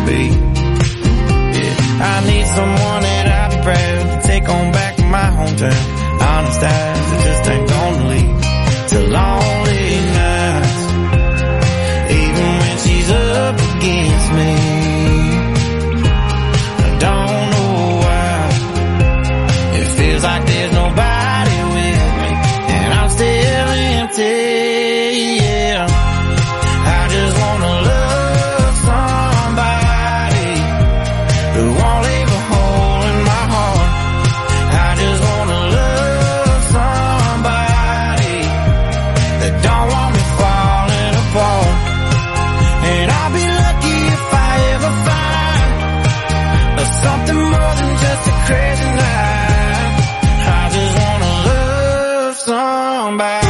be. Yeah, I need someone that I'd be proud to take on back to my hometown. Honest eyes that just ain't gonna lead to lonely nights, even when she's up against me. I don't know why it feels like there's nobody with me, and I'm still empty. Yeah, I just wanna love somebody who won't leave a hole in my heart. I just wanna love somebody that don't want me falling apart. And I'll be lucky if I ever find something more than just a crazy night. I just wanna love somebody.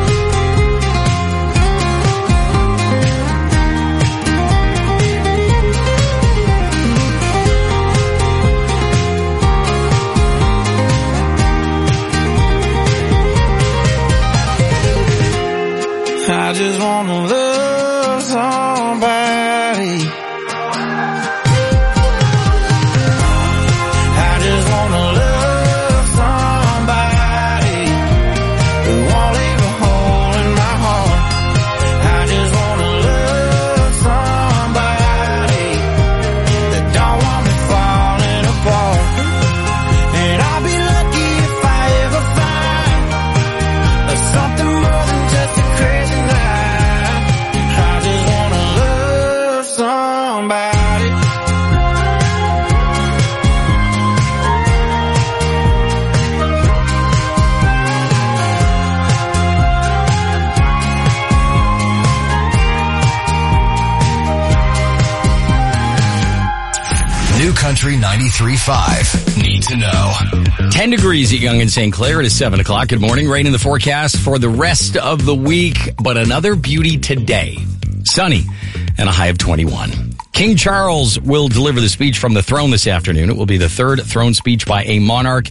I just wanna love somebody. I just wanna love somebody who won't leave a hole in my heart. I just wanna love somebody that don't want me falling apart. And I'll be lucky if I ever find something more than just a crazy night. I just wanna love somebody. New Country 93.5. Need to know. 10 degrees at Yonge and St. Clair. It is 7 o'clock. Good morning. Rain in the forecast for the rest of the week, but another beauty today. Sunny and a high of 21. King Charles will deliver the speech from the throne this afternoon. It will be the third throne speech by a monarch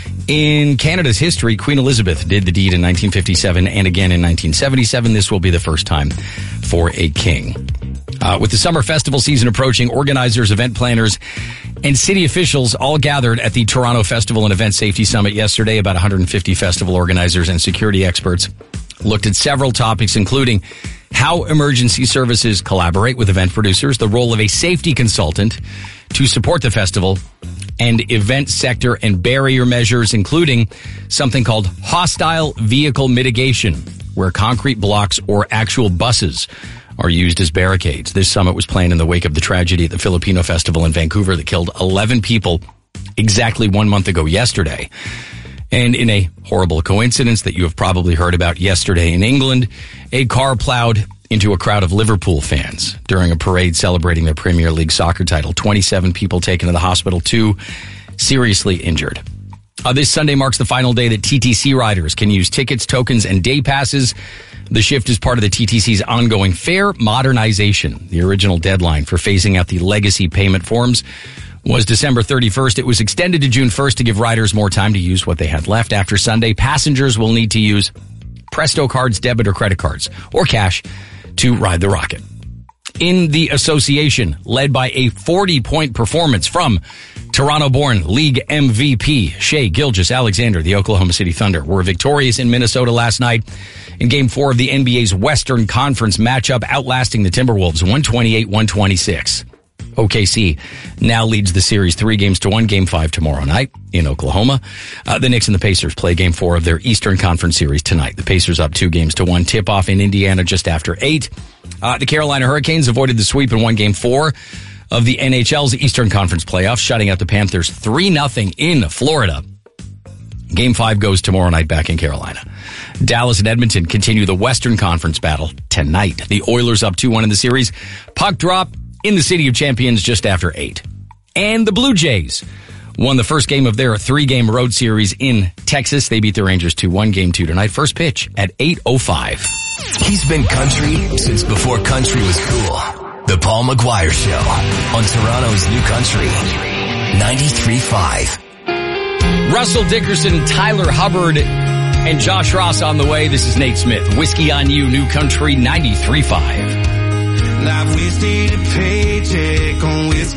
in Canada's history. Queen Elizabeth did the deed in 1957 and again in 1977. This will be the first time for a king. With the summer festival season approaching, organizers, event planners, and city officials all gathered at the Toronto Festival and Event Safety Summit yesterday. About 150 festival organizers and security experts looked at several topics, including how emergency services collaborate with event producers, the role of a safety consultant to support the festival, and event sector and barrier measures, including something called hostile vehicle mitigation, where concrete blocks or actual buses are used as barricades. This summit was planned in the wake of the tragedy at the Filipino Festival in Vancouver that killed 11 people exactly 1 month ago yesterday. And in a horrible coincidence that you have probably heard about yesterday in England, a car plowed into a crowd of Liverpool fans during a parade celebrating their Premier League soccer title. 27 people taken to the hospital, 2 seriously injured. This Sunday marks the final day that TTC riders can use tickets, tokens, and day passes. The shift is part of the TTC's ongoing fare modernization. The original deadline for phasing out the legacy payment forms was December 31st. It was extended to June 1st to give riders more time to use what they had left. After Sunday, passengers will need to use Presto cards, debit or credit cards, or cash to ride the rocket. In the association, led by a 40-point performance from Toronto-born league MVP Shai Gilgeous-Alexander, the Oklahoma City Thunder were victorious in Minnesota last night in Game 4 of the NBA's Western Conference matchup, outlasting the Timberwolves 128-126. OKC now leads the series 3-1, Game 5 tomorrow night in Oklahoma. The Knicks and the Pacers play Game 4 of their Eastern Conference series tonight. The Pacers up 2-1. Tip-off in Indiana just after 8. The Carolina Hurricanes avoided the sweep and won Game 4 of the NHL's Eastern Conference playoffs, shutting out the Panthers 3-0 in Florida. Game 5 goes tomorrow night back in Carolina. Dallas and Edmonton continue the Western Conference battle tonight. The Oilers up 2-1 in the series. Puck drop in the City of Champions just after 8. And the Blue Jays won the first game of their 3-game road series in Texas. They beat the Rangers 2-1, Game 2 tonight. First pitch at 8:05. He's been country since before country was cool. The Paul McGuire Show on Toronto's New Country 93.5. Russell Dickerson, Tyler Hubbard, and Josh Ross on the way. This is Nate Smith. Whiskey on You, New Country 93.5. I've wasted a paycheck on whiskey.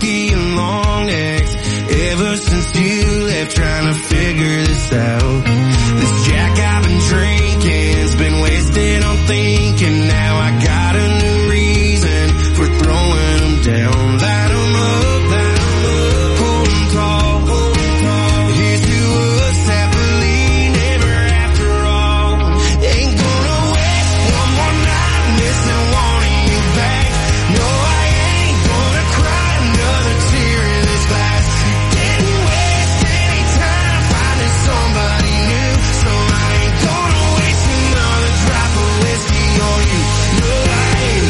this out. This Jack I've been drinking's been wasted on thinking. Now I got a new reason for throwing them down. Light them up, hold them tall. Here's to us happily never after all. Ain't gonna waste one more night missing wanting you back. No, I ain't gonna cry another tear in this glass. Didn't waste any time finding somebody new, so I ain't gonna waste another drop of whiskey on you. No, I ain't.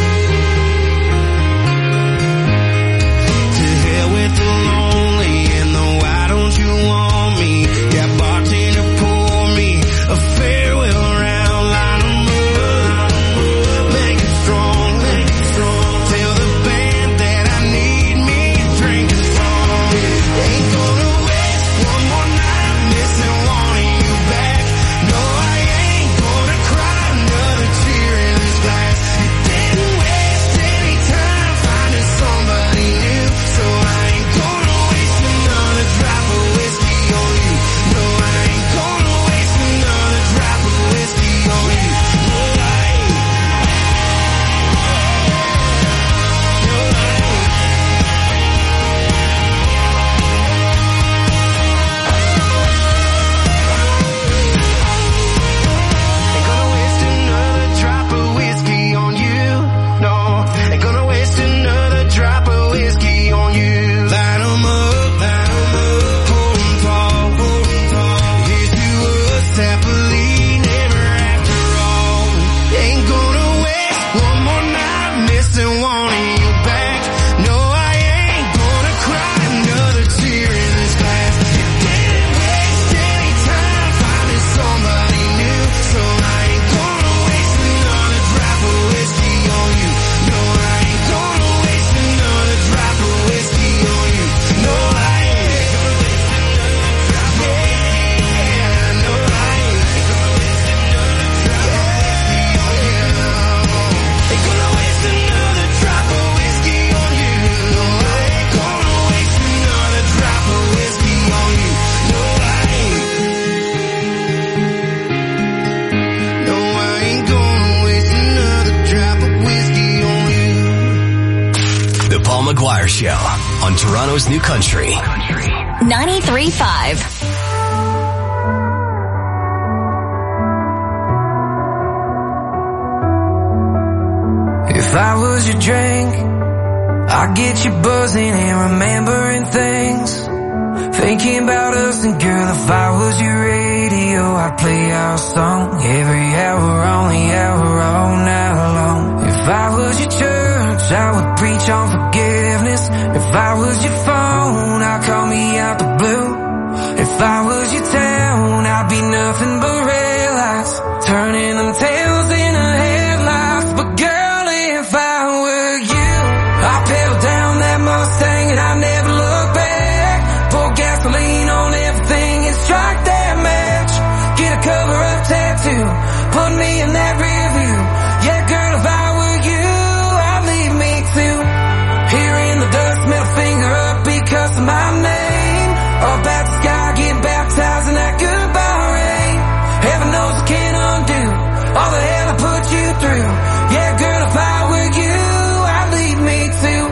To hell with the lonely and the why don't you want me? Got bartender pour me a farewell round. Line 'em up, make it strong. Tell the band that I need me a drink of song. Ain't gonna waste one more night missing wanting you back. No, I ain't gonna cry another tear in this glass. Didn't waste any time finding somebody new, so I ain't gonna waste another drop of whiskey on you. No, I ain't gonna waste another drop of whiskey on you. No, I ain't. Ain't gonna waste another drop of whiskey on you. No, ain't gonna waste another drop of whiskey on you. Light 'em up, hold 'em tall. Here's to us happily never after all. Ain't gonna waste one more night missing wanting you back. No, I ain't gonna cry another tear in this glass. Didn't waste any time finding somebody new, so I ain't gonna waste another drop of whiskey on you. No, I ain't gonna waste another drop of whiskey on you. No, I ain't. Yeah, no, I ain't. Ain't gonna waste another drop of whiskey on you. No, I ain't gonna waste another drop of whiskey on you. No, I ain't. No, I ain't gonna waste another drop of whiskey on you. The Paul McGuire Show on Toronto's New Country. 93.5. If I was your drink, I'd get you buzzing and remembering things. Thinking about us, and girl, if I was your radio, I'd play our song every hour on the hour all night long. If I was your church, I would preach on forgiveness. If I was your phone, I'd call me out the blue. If I was your town, I'd be nothing but red lights, turning them tails into headlights. But girl, if I were you, I'd pedal down that Mustang and I'd never look back. Pour gasoline on everything and strike that match. Get a cover-up tattoo, put me in that rear view. Yeah, girl, if I were you, I'd leave me too. Here in the dust, middle finger up because of my name. Up at the sky, get baptized in that goodbye rain. Heaven knows I can't undo all the hell I put you through. Yeah, girl, if I were you, I'd leave me too.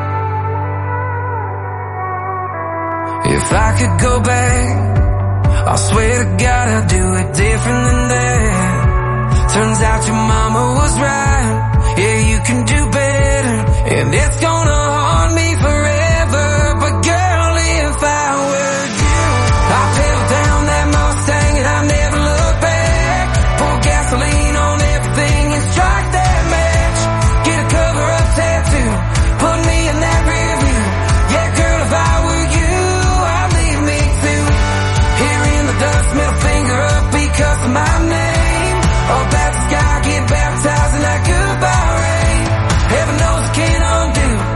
If I could go back, I swear to God I'd do it different than that. Turns out your mama was right. Yeah, you can do better, and it's gonna haunt me forever. But girl, if I were you, I'd pedal down that Mustang and I'd never look back. Pour gasoline on everything and strike that match. Get a cover-up tattoo, put me in that rear view. Yeah, girl, if I were you, I'd leave me too. Here in the dust, middle finger up because of my name. Up at the sky, get baptized in that goodbye rain. Heaven knows I can't undo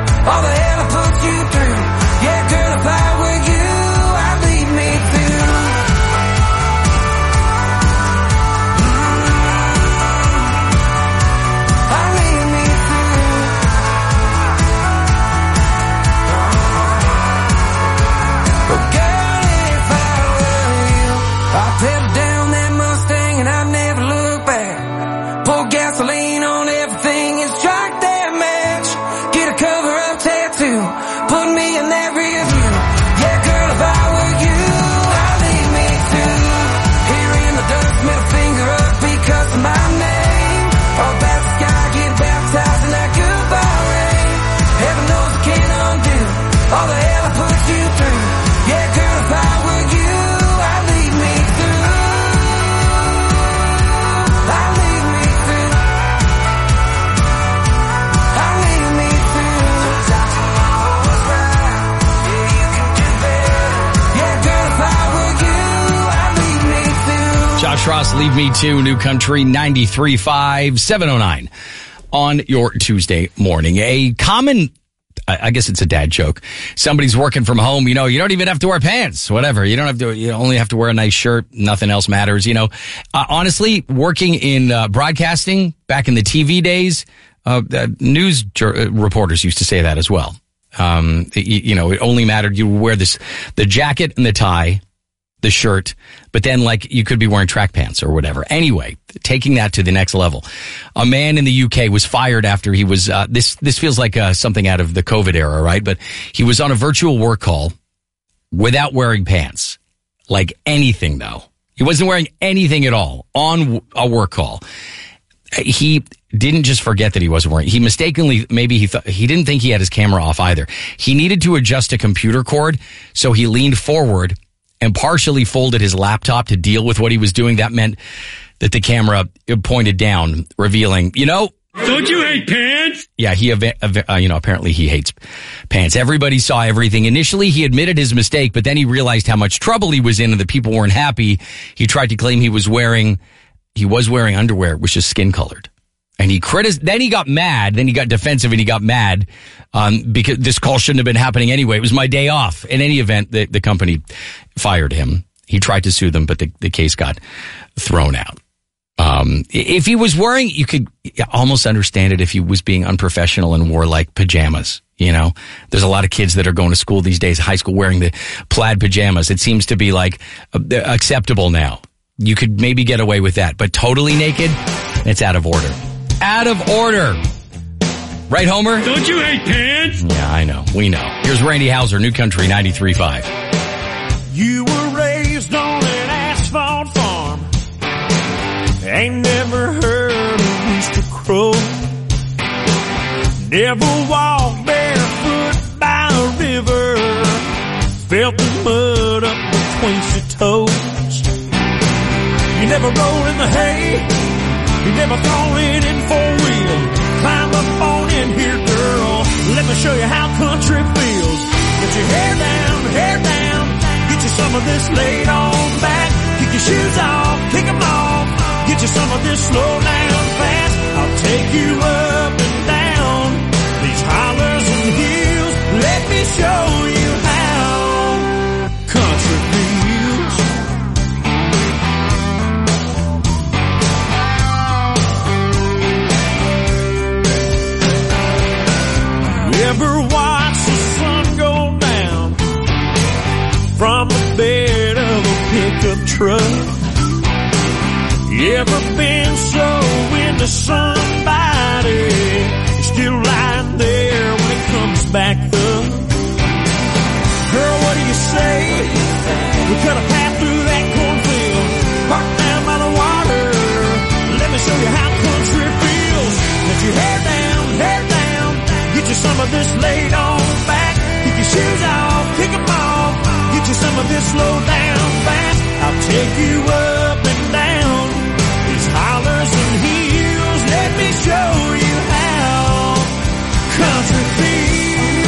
Josh Ross, Leave Me To, New Country 93.5, 709 on your Tuesday morning. A common, I guess it's a dad joke. Somebody's working from home, you don't even have to wear pants, whatever. You only have to wear a nice shirt. Nothing else matters, Honestly, working in broadcasting back in the TV days, news reporters used to say that as well. It only mattered you wear the jacket and the tie, the shirt, but then you could be wearing track pants or whatever. Anyway, taking that to the next level. A man in the UK was fired after he was, this feels like something out of the COVID era, right? But he was on a virtual work call without wearing pants. Like anything though. He wasn't wearing anything at all on a work call. He didn't just forget that he wasn't wearing. He mistakenly, maybe he didn't think he had his camera off either. He needed to adjust a computer cord, so he leaned forward and partially folded his laptop to deal with what he was doing. That meant that the camera pointed down, revealing, don't you hate pants? Yeah, apparently he hates pants. Everybody saw everything. Initially, he admitted his mistake, but then he realized how much trouble he was in and that people weren't happy. He tried to claim he was wearing underwear, which is skin colored. And then he got mad, then he got defensive and he got mad, because this call shouldn't have been happening anyway. It was my day off. In any event, the company fired him. He tried to sue them, but the case got thrown out. If he was wearing, you could almost understand it if he was being unprofessional and wore pajamas. There's a lot of kids that are going to school these days, high school, wearing the plaid pajamas. It seems to be acceptable now. You could maybe get away with that, but totally naked, it's out of order. Out of order. Right, Homer? Don't you hate pants? Yeah, I know. We know. Here's Randy Houser, New Country 93.5. You were raised on an asphalt farm. Ain't never heard a rooster crow. Never walked barefoot by a river. Felt the mud up between your toes. You never roll in the hay. You never fallen in four-wheel. Climb up on in here, girl. Let me show you how country feels. Get your hair down. Get you some of this laid on back. Kick your shoes off, kick them off. Get you some of this slow down fast. I'll take you up and down these hollers and hills. Let me show you how country feels. Ever watch the sun go down from the bed of a pickup truck? Ever been so into somebody still lying there when it comes back up? Girl, what do you say? We cut a path through that cornfield, parked down by the water. Let me show you how country feels. Let your hair down. Get you some of this laid on back. Kick your shoes off, kick them off. Get you some of this slow down fast. I'll take you up and down these hollers and hills. Let me show you how country feels.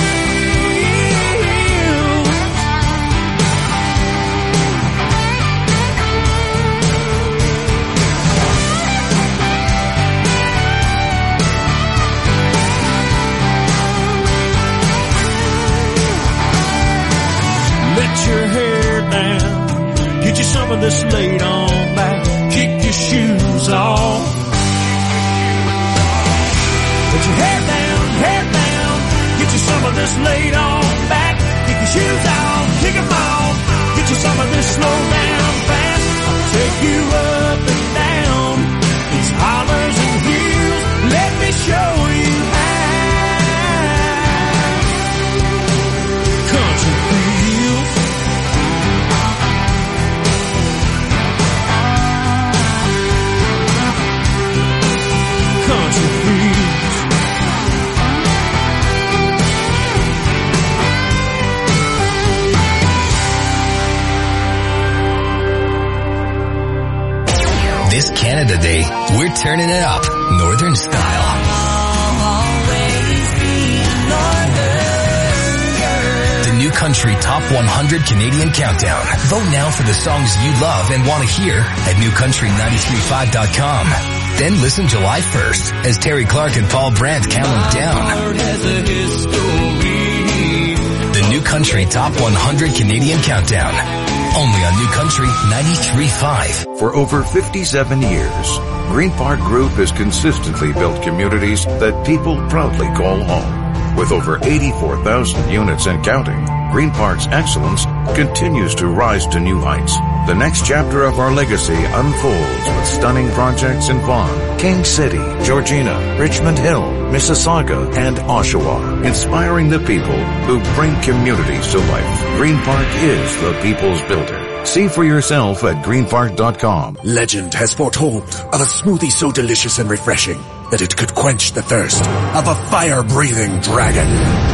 Let your hair down. Get you some of this laid on back. Kick your shoes off. Let your hair down. Get you some of this laid on back. Kick your shoes off. Kick them off. Get you some of this slow down fast. I'll take you up and down these hollers and hills. Let me show you how country feels. Country feels. This Canada Day, we're turning it up, Northern style. The New New Country Top 100 Canadian Countdown. Vote now for the songs you love and want to hear at newcountry935.com. Then listen July 1st as Terry Clark and Paul Brandt count them down. The New Country Top 100 Canadian Countdown. Only on New Country 93.5. For over 57 years, Green Park Group has consistently built communities that people proudly call home. With over 84,000 units and counting, Green Park's excellence continues to rise to new heights. The next chapter of our legacy unfolds with stunning projects in Vaughan, King City, Georgina, Richmond Hill, Mississauga, and Oshawa, inspiring the people who bring communities to life. Green Park is the people's builder. See for yourself at greenpark.com. Legend has foretold of a smoothie so delicious and refreshing that it could quench the thirst of a fire-breathing dragon.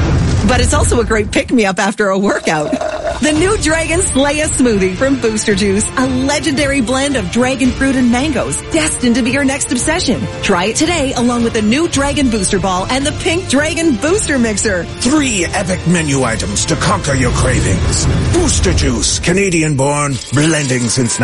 But it's also a great pick-me-up after a workout. The new Dragon Slaya smoothie from Booster Juice, a legendary blend of dragon fruit and mangoes, destined to be your next obsession. Try it today along with the new Dragon Booster Ball and the Pink Dragon Booster Mixer. 3 epic menu items to conquer your cravings. Booster Juice, Canadian-born, blending since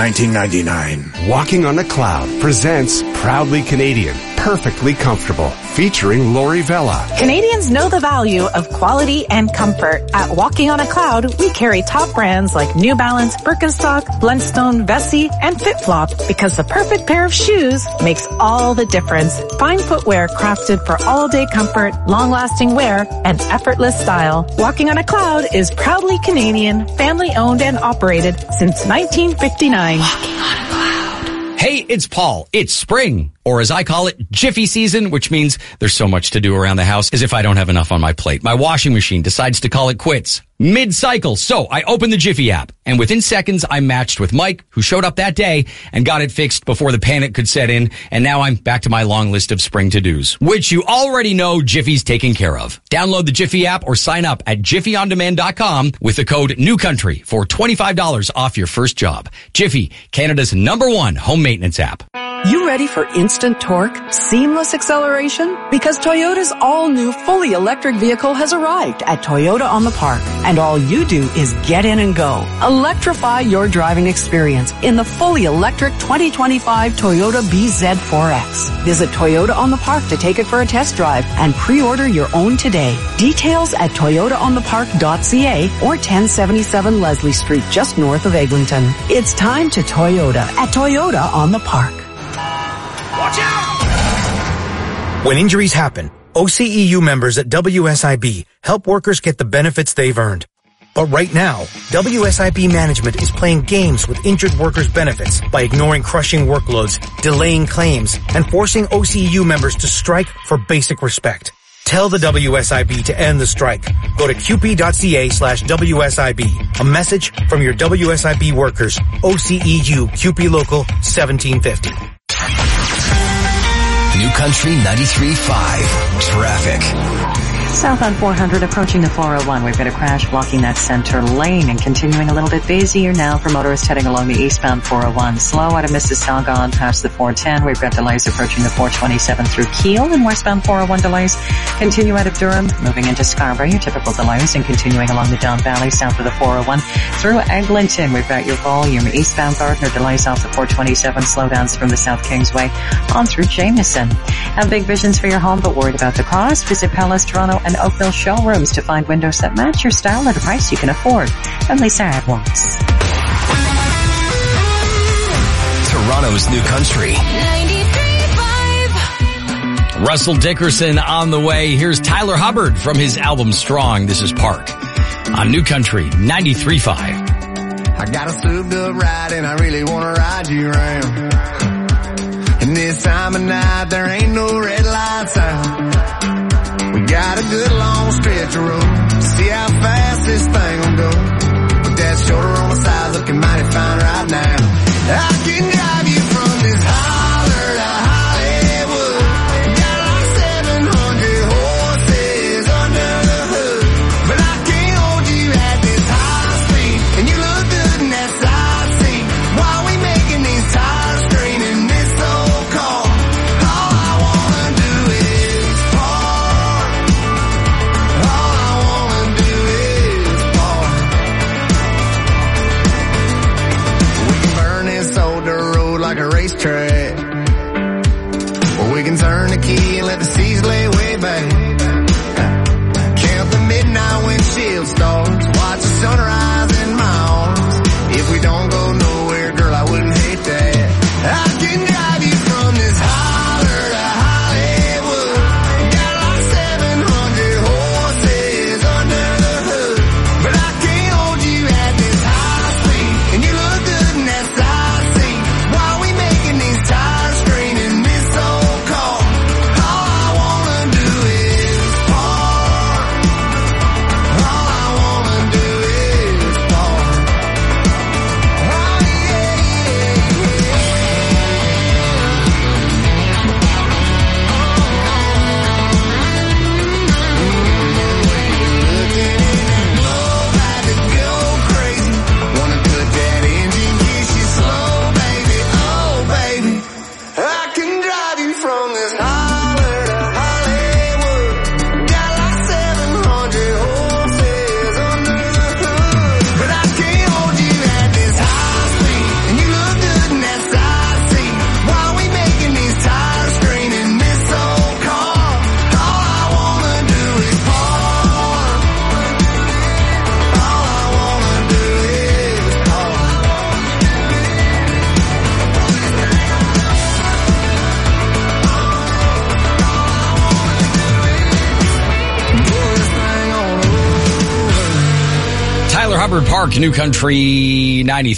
1999. Walking on a Cloud presents Proudly Canadian, Perfectly Comfortable, featuring Lori Vella. Canadians know the value of quality and comfort. At Walking on a Cloud, we carry top brands like New Balance, Birkenstock, Blundstone, Vessi, and FitFlop because the perfect pair of shoes makes all the difference. Fine footwear crafted for all-day comfort, long-lasting wear, and effortless style. Walking on a Cloud is proudly Canadian, family-owned and operated since 1959. Walking on a Cloud. Hey, it's Paul. It's spring, or as I call it, Jiffy season, which means there's so much to do around the house as if I don't have enough on my plate. My washing machine decides to call it quits mid-cycle. So I opened the Jiffy app, and within seconds, I matched with Mike, who showed up that day and got it fixed before the panic could set in. And now I'm back to my long list of spring to-dos, which you already know Jiffy's taken care of. Download the Jiffy app or sign up at jiffyondemand.com with the code NEWCOUNTRY for $25 off your first job. Jiffy, Canada's #1 home maintenance app. You ready for instant torque, seamless acceleration? Because Toyota's all-new fully electric vehicle has arrived at Toyota on the Park. And all you do is get in and go. Electrify your driving experience in the fully electric 2025 Toyota BZ4X. Visit Toyota on the Park to take it for a test drive and pre-order your own today. Details at toyotaonthepark.ca or 1077 Leslie Street, just north of Eglinton. It's time to Toyota at Toyota on the Park. Watch out! When injuries happen, OCEU members at WSIB help workers get the benefits they've earned. But right now, WSIB management is playing games with injured workers' benefits by ignoring crushing workloads, delaying claims, and forcing OCEU members to strike for basic respect. Tell the WSIB to end the strike. Go to qp.ca/WSIB. A message from your WSIB workers, OCEU QP Local 1750. New Country 93.5 Traffic. Southbound 400 approaching the 401. We've got a crash blocking that center lane and continuing a little bit busier now for motorists heading along the eastbound 401. Slow out of Mississauga on past the 410. We've got delays approaching the 427 through Kiel, and westbound 401 delays continue out of Durham, moving into Scarborough. Your typical delays and continuing along the Don Valley south of the 401 through Eglinton. We've got your volume. Eastbound Gardner delays off the 427. Slowdowns from the South Kingsway on through Jameson. Have big visions for your home but worried about the cost? Visit Palace Toronto and Oakville showrooms to find windows that match your style at a price you can afford. Only Sarah wants. Toronto's New Country 93.5. Russell Dickerson on the way. Here's Tyler Hubbard from his album Strong. This is Park on New Country 93.5. I got a souped up ride and I really want to ride you around. And this time of night there ain't no red lights out. We got a good long stretch of road to see how fast this thing will go. With that shoulder on my side looking mighty fine right now. I can drive you from this holler to Hollywood. Got like 700 horses under the hood. But I can't hold you at this high speed. And you look good in that side seat. While we making these tires strain in this old car. All I wanna do is park. All I wanna do is park. track. Or we can turn the key and let the seas lay way back. Count the midnight windshield stars, watch the sunrise in my arms. If we don't go nowhere, girl, I wouldn't hate that. I can drive you from this holler to Hollywood. Got like 700 horses under the hood. But I can't hold you at this high speed. And you look good in that side seat. Why we making these tires scream in this old car? All I wanna do is park. All I wanna do is park. Hubbard Park, New Country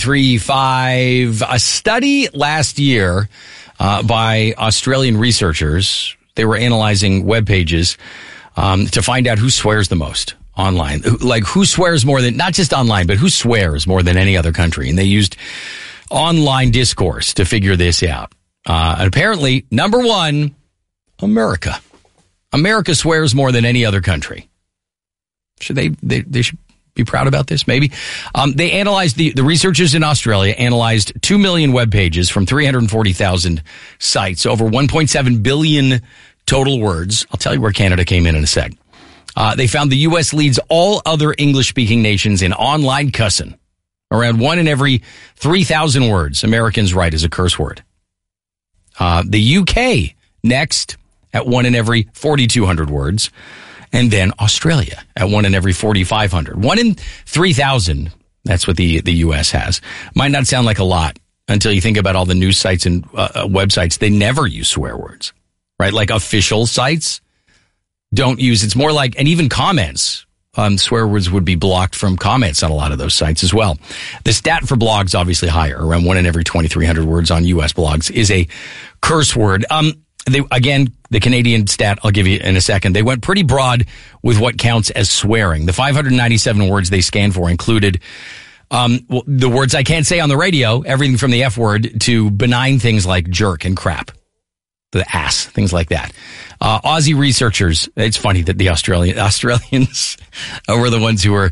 93.5. A study last year by Australian researchers, they were analyzing web pages to find out who swears the most online. Like who swears more than, not just online, but who swears more than any other country. And they used online discourse to figure this out. And apparently, number one, America. America swears more than any other country. Should they should be proud about this, maybe. They analyzed, the researchers in Australia analyzed 2 million web pages from 340,000 sites, over 1.7 billion total words. I'll tell you where Canada came in a sec. They found the U.S. leads all other English-speaking nations in online cussing. Around 1 in every 3,000 words Americans write as a curse word. The U.K. next at 1 in every 4,200 words. And then Australia at 1 in every 4,500. 1 in 3,000, that's what the U.S. has. Might not sound like a lot until you think about all the news sites and websites. They never use swear words, right? Like official sites don't use, it's more like, and even comments, swear words would be blocked from comments on a lot of those sites as well. The stat for blogs, obviously higher, around 1 in every 2,300 words on U.S. blogs is a curse word. The Canadian stat I'll give you in a second, they went pretty broad with what counts as swearing. The 597 words they scanned for included the words I can't say on the radio, everything from the F word to benign things like jerk and crap, the ass, things like that. Aussie researchers, it's funny that the Australians were the ones who were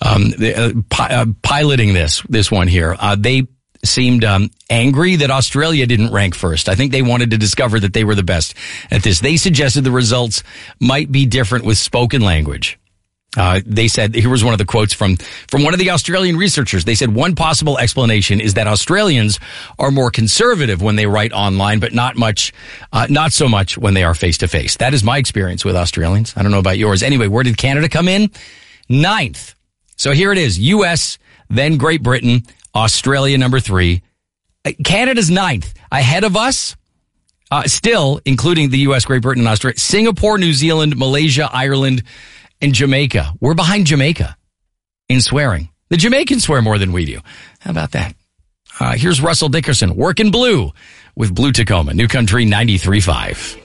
piloting this one here. They seemed angry that Australia didn't rank first. I think they wanted to discover that they were the best at this. They suggested the results might be different with spoken language. They said, here was one of the quotes from one of the Australian researchers. They said, one possible explanation is that Australians are more conservative when they write online, but not so much when they are face to face. That is my experience with Australians. I don't know about yours. Anyway, where did Canada come in? 9th. So here it is. U.S., then Great Britain, Australia number 3. Canada's 9th. Ahead of us, still, including the U.S., Great Britain, and Australia, Singapore, New Zealand, Malaysia, Ireland, and Jamaica. We're behind Jamaica in swearing. The Jamaicans swear more than we do. How about that? Here's Russell Dickerson, Workin' Blue with Blue Tacoma, New Country 93.5.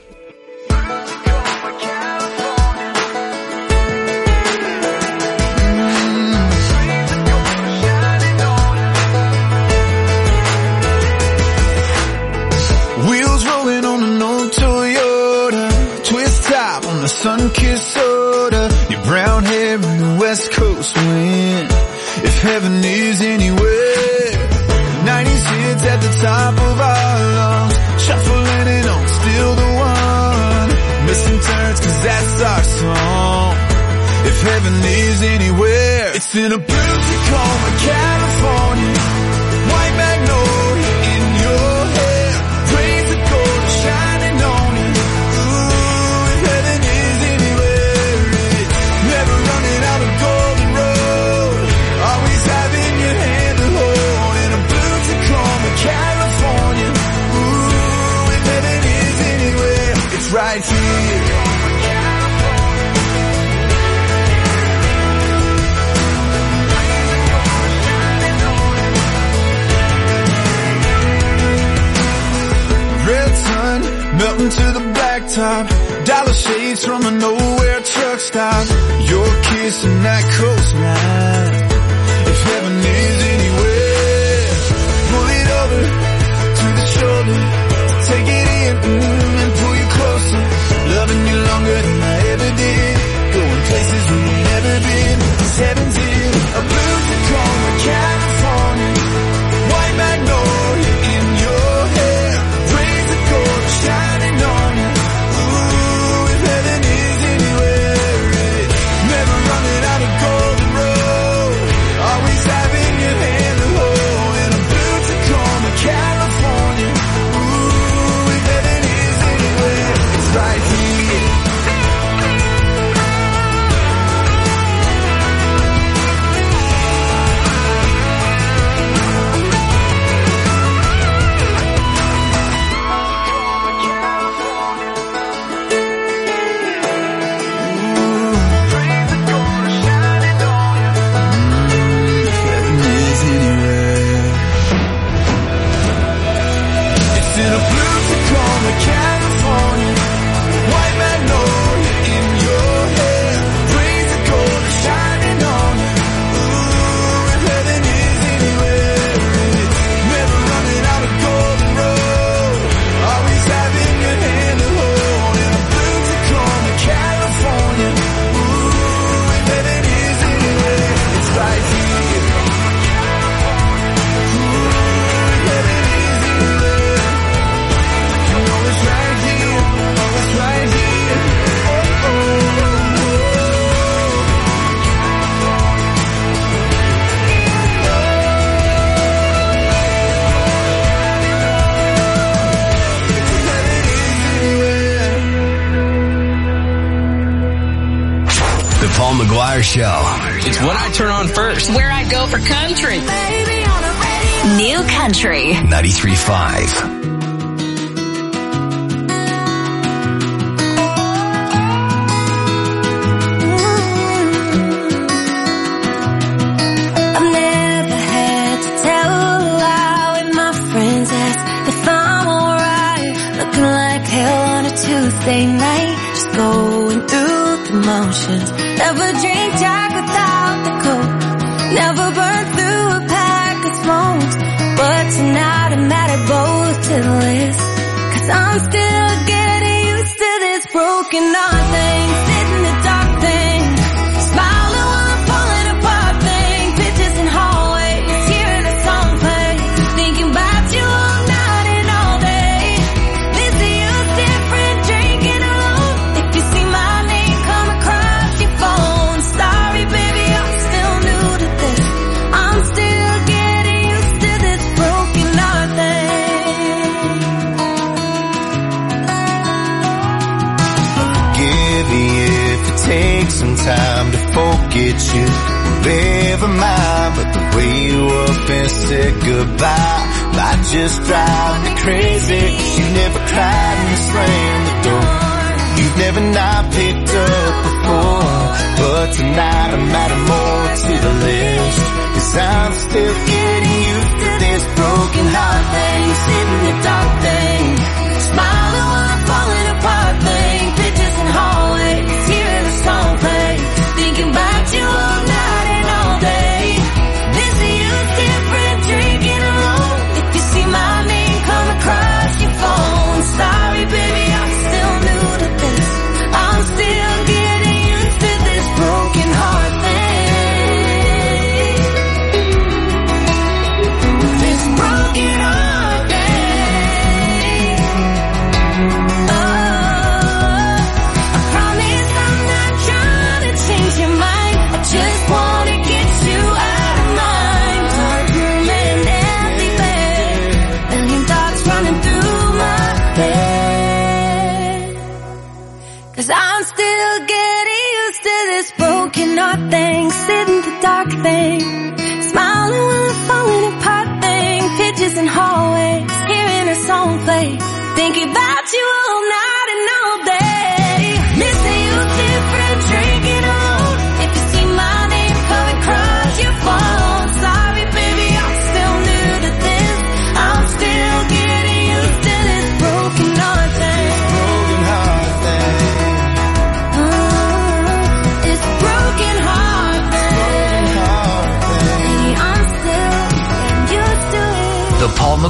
Sun-kissed soda, your brown hair in the West Coast wind. If heaven is anywhere, 90s hits at the top of our lungs, shuffling it on, still the one. Missing turns 'cause that's our song. If heaven is anywhere, it's in a blue Tacoma, California. White magnolia in your hair, top, dollar shades from a nowhere truck stop. Your kiss and that coastline. If heaven is anywhere, pull it over to the shoulder, take it in and pull you closer. Loving you longer than I ever did, going places we've never been. 17, a blue Tacoma, California, white magnolia in your hair, rays of gold shining on you. Ooh, if heaven is anywhere, never running out of golden road, always having your hand to hold. In a blue Tacoma, California. Ooh, if heaven is anywhere, it's right here. Paul McGuire Show. It's what I turn on first. Where I go for country. New Country 93.5. Tuesday night, just going through the motions. Never drink Jack without the Coke. Never burn through a pack of smokes. But tonight I'm added both to the list. 'Cause I'm still getting used to this broken heart thing. Sit in the dark thing. Smiling while I'm falling apart thing. Pictures in hallways, hearing a song play. Thinking about you all night and all day. Missing you different, drinking alone. If you see my name come across your phone. Sorry baby, I'm still new to this. I'm still getting used to this broken heart thing. Forgive me if it takes some time to forget you. Never mind, but the way you up and said goodbye might just drive me crazy. 'Cause you never cried and you slammed the door. You've never not picked up before. But tonight I'm adding more to the list. 'Cause I'm still getting used to this broken heart thing. Sitting in the dark thing. Smiling while I'm falling apart thing. Pictures in hallways, hearing a song play. Thinking about you all night and all day. Missing you different, drinking alone. If you see my name come across your phone. Sorry baby, I'm still new to this. I'm still getting used to this broken heart thing. This broken heart thing. Oh, I promise I'm not trying to change your mind. I just wanna get you out of mind. Dark room and empty bed. Million thoughts running through my head. 'Cause I'm still getting used to this broken heart thing. Sit in the dark thing. Smiling while I'm falling apart thing. Pictures in hallways, hearing a song play. Thinking about you all night and all day. Missing you different, drinking alone. If you see my name come across your phone. Sorry baby, I'm still new to this. I'm still getting used to this broken heart thing. Broken heart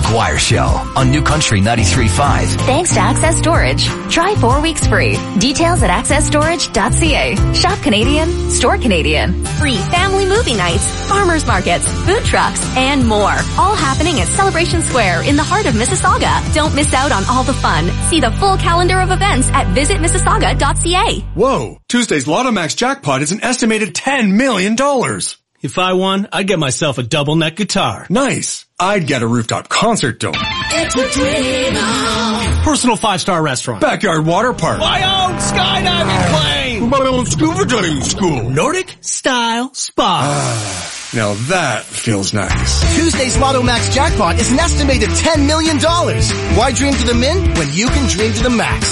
McGuire Show on New Country 93.5. Thanks to Access Storage. Try 4 weeks free. Details at accessstorage.ca. Shop Canadian, store Canadian. Free family movie nights, farmers markets, food trucks, and more. All happening at Celebration Square in the heart of Mississauga. Don't miss out on all the fun. See the full calendar of events at visitmississauga.ca. Whoa! Tuesday's Lotto Max jackpot is an estimated $10 million. If I won, I'd get myself a double neck guitar. Nice. I'd get a rooftop concert dome. It's a dream on. Personal 5-star restaurant. Backyard water park. My own skydiving plane. My own scuba diving school. Nordic style spa. Now that feels nice. Tuesday's Lotto Max jackpot is an estimated $10 million. Why dream to the min when you can dream to the max?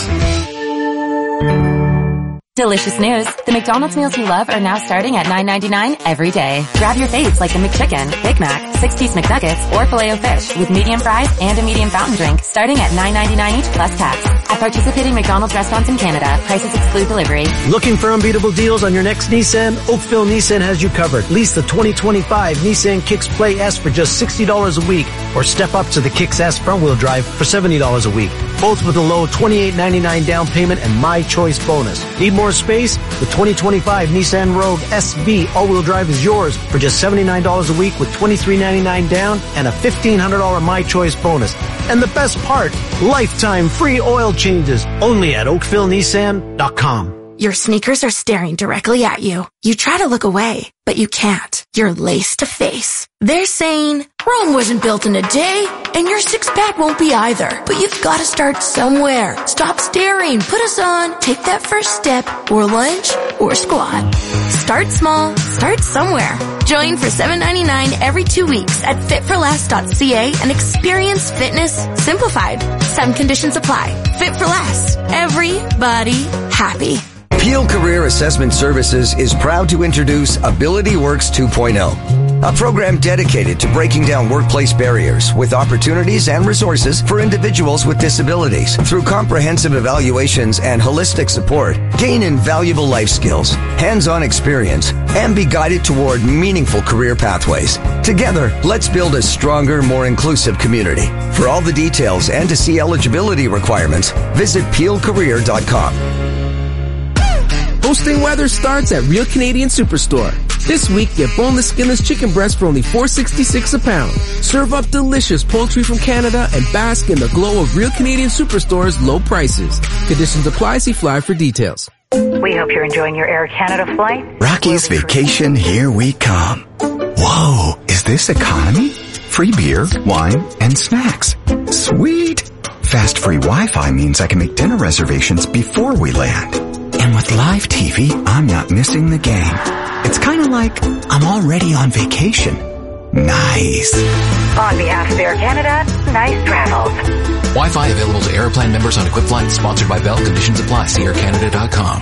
Delicious news. The McDonald's meals you love are now starting at $9.99 every day. Grab your faves like the McChicken, Big Mac, 6-piece McNuggets, or Filet-O-Fish with medium fries and a medium fountain drink starting at $9.99 each plus tax. At participating McDonald's restaurants in Canada, prices exclude delivery. Looking for unbeatable deals on your next Nissan? Oakville Nissan has you covered. Lease the 2025 Nissan Kicks Play S for just $60 a week or step up to the Kicks S front-wheel drive for $70 a week. Both with a low $28.99 down payment and My Choice bonus. Need more space? The 2025 Nissan Rogue SV all-wheel drive is yours for just $79 a week with $23.99 down and a $1,500 My Choice bonus. And the best part, lifetime free oil changes only at OakvilleNissan.com. Your sneakers are staring directly at you. You try to look away, but you can't. You're laced to face. They're saying, Rome wasn't built in a day, and your six-pack won't be either. But you've got to start somewhere. Stop staring. Put us on. Take that first step, or lunge, or squat. Start small. Start somewhere. Join for $7.99 every 2 weeks at fitforless.ca and experience fitness simplified. Some conditions apply. Fit for Less. Everybody happy. Peel Career Assessment Services is proud to introduce AbilityWorks 2.0, a program dedicated to breaking down workplace barriers with opportunities and resources for individuals with disabilities. Through comprehensive evaluations and holistic support, gain invaluable life skills, hands-on experience, and be guided toward meaningful career pathways. Together, let's build a stronger, more inclusive community. For all the details and to see eligibility requirements, visit peelcareer.com. Hosting weather starts at Real Canadian Superstore. This week, get boneless, skinless chicken breast for only $4.66 a pound. Serve up delicious poultry from Canada and bask in the glow of Real Canadian Superstore's low prices. Conditions apply. See flyer for details. We hope you're enjoying your Air Canada flight. Rocky's Vacation, here we come. Whoa, is this economy? Free beer, wine, and snacks. Sweet. Fast free Wi-Fi means I can make dinner reservations before we land. And with live TV, I'm not missing the game. It's kind of like I'm already on vacation. Nice. On behalf of Air Canada, nice travels. Wi-Fi available to Aeroplan members on equipped flights. Sponsored by Bell. Conditions apply. See aircanada.com.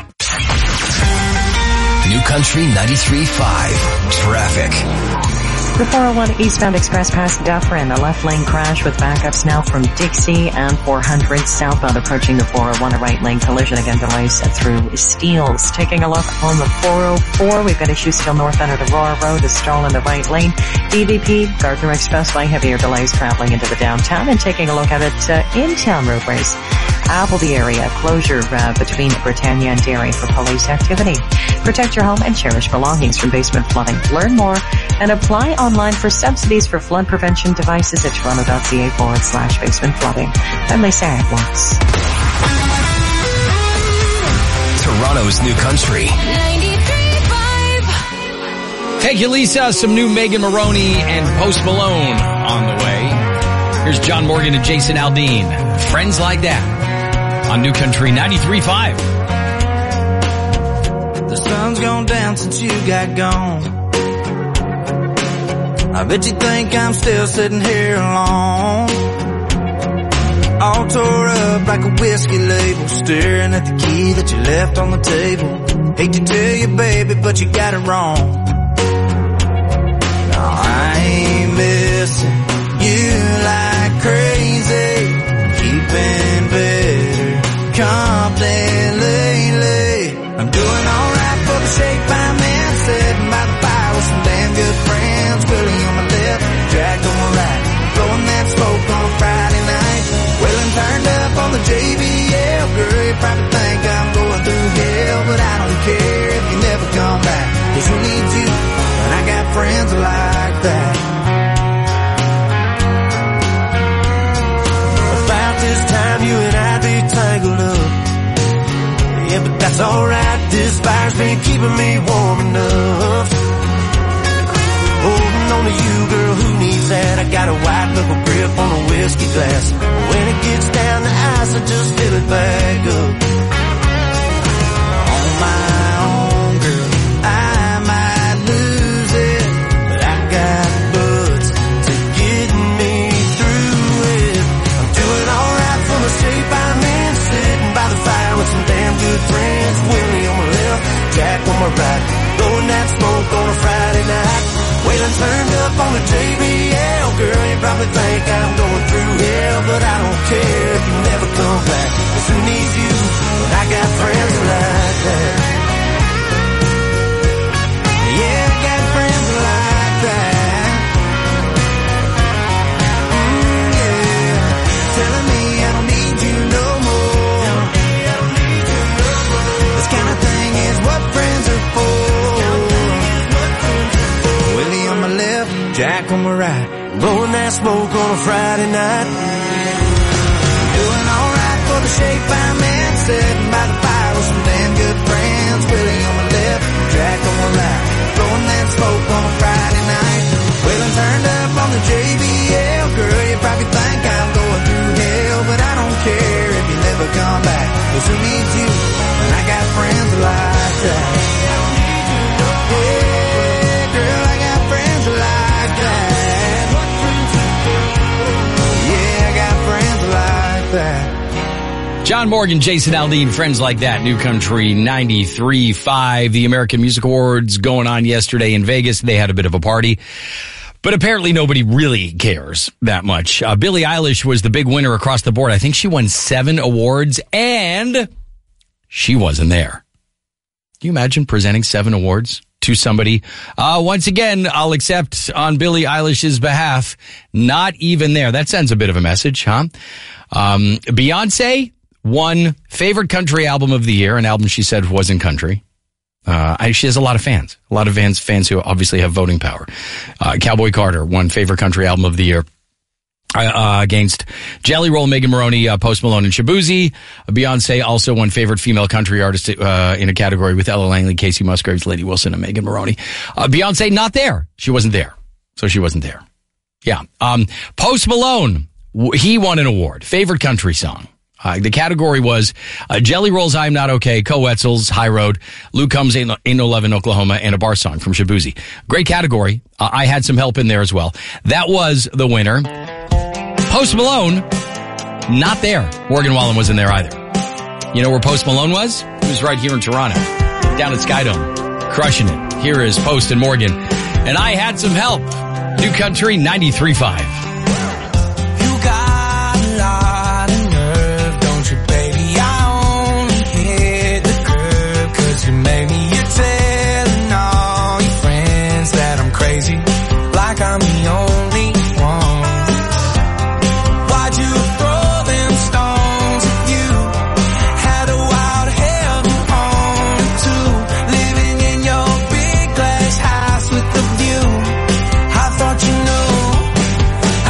New Country 93.5. Traffic. The 401 eastbound express past Dufferin, a left lane crash with backups now from Dixie and 400 southbound approaching the 401, a right lane collision again delays through Steeles. Taking a look on the 404, we've got issues still northbound at Aurora Road, a stall in the right lane. DVP, Gardner Expressway, heavier delays traveling into the downtown, and taking a look at it in-town roadways. Appleby area, closure between Britannia and Derry for police activity. Protect your home and cherish belongings from basement flooding. Learn more and apply online for subsidies for flood prevention devices at toronto.ca/basement flooding. I'm Lisa Edwards. Toronto's New Country. 93.5. Thank you, Lisa. Some new Megan Maroney and Post Malone on the way. Here's John Morgan and Jason Aldean. Friends Like That on New Country 93.5. The sun's gone down since you got gone. I bet you think I'm still sitting here alone, all tore up like a whiskey label, staring at the key that you left on the table. Hate to tell you, baby, but you got it wrong. No, I ain't missing you like crazy, keeping better company lately. I'm doing alright for the shape I'm in, sitting by the fire with some damn good friends. Willie on my left, Jack on my right, blowing that smoke on friends like that. About this time you and I'd be tangled up. Yeah, but that's alright, this fire's been keeping me warm enough. Holding on to you, girl, who needs that? I got a white knuckle grip on a whiskey glass. When it gets down to ice, I just fill it back up. On my own, girl, I might lose it, but I got butts to get me through it. I'm doing alright from the shape I'm in, sitting by the fire with some damn good friends. Willie on my left, Jack on my right, blowing that smoke on a Friday night. Waylon turned up on the JBL. Girl, you probably think I'm going through hell, but I don't care if you never come back. 'Cause who needs you when I got friends like that? Yeah, I got friends like that. Yeah, telling me I don't need you no more. This kind of thing is what friends are for. Willie on my left, Jack on my right, blowing that smoke on a Friday night. Doing alright for the shape I'm in, sitting by the fire with some damn good friends. Willie on my left, Jack on my right, blowing that smoke on a Friday night. Waylon turned up on the JBL. Girl, you probably think I'm going through hell, but I don't care if you never come back. 'Cause who needs you when I got friends like that? John Morgan, Jason Aldean, Friends Like That, New Country 93.5. The American Music Awards going on yesterday in Vegas. They had a bit of a party, but apparently nobody really cares that much. Billie Eilish was the big winner across the board. I think she won 7 awards, and she wasn't there. Can you imagine presenting 7 awards to somebody? Once again, I'll accept on Billie Eilish's behalf. Not even there. That sends a bit of a message, huh? Beyonce won favorite country album of the year, an album she said wasn't country. She has a lot of fans who obviously have voting power. Cowboy Carter won favorite country album of the year against Jelly Roll, Megan Moroney, Post Malone, and Shabuzi. Beyonce also won favorite female country artist in a category with Ella Langley, Casey Musgraves, Lady Wilson, and Megan Moroney. Beyonce not there. She wasn't there. So she wasn't there. Yeah. Post Malone, he won an award. Favorite country song. The category was Jelly Roll's I'm Not Okay, Co-Wetzel's High Road, Luke Combs' Ain't No Love in Oklahoma, and a bar song from Shabuzi. Great category. I had some help in there as well. That was the winner. Post Malone, not there. Morgan Wallen wasn't there either. You know where Post Malone was? He was right here in Toronto, down at Skydome, crushing it. Here is Post and Morgan. And I had some help. New Country 93.5. Like I'm the only one. Why'd you throw them stones if you had a wild hell you owned too? Living in your big glass house with the view. I thought you knew